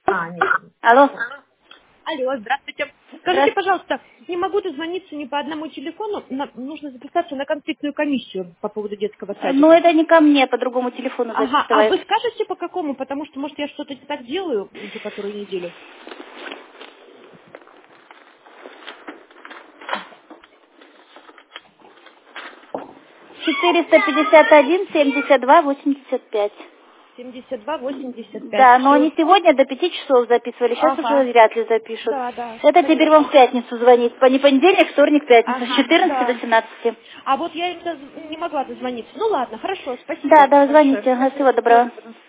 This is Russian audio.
Нет. Алло. Алло, здравствуйте. Скажите, Здравствуйте. пожалуйста, не могу дозвониться ни по одному телефону, нужно записаться на конфликтную комиссию по поводу детского Ну, садика. это не ко мне, по другому телефону Ага, а записывай. вы скажете по какому? Потому что, может, я что-то не так делаю уже которую неделю. 451-72-85. 72-85, Да, но все. они сегодня до 5 часов записывали, сейчас уже Ага, вряд ли запишут. да, Это теперь вам в конечно. пятницу звонить. Не понедельник, вторник, пятница, с Ага, 14 до да. 17. А вот я не могла дозвониться. Ну ладно, хорошо, Да, спасибо да, большое. звоните. Всего доброго.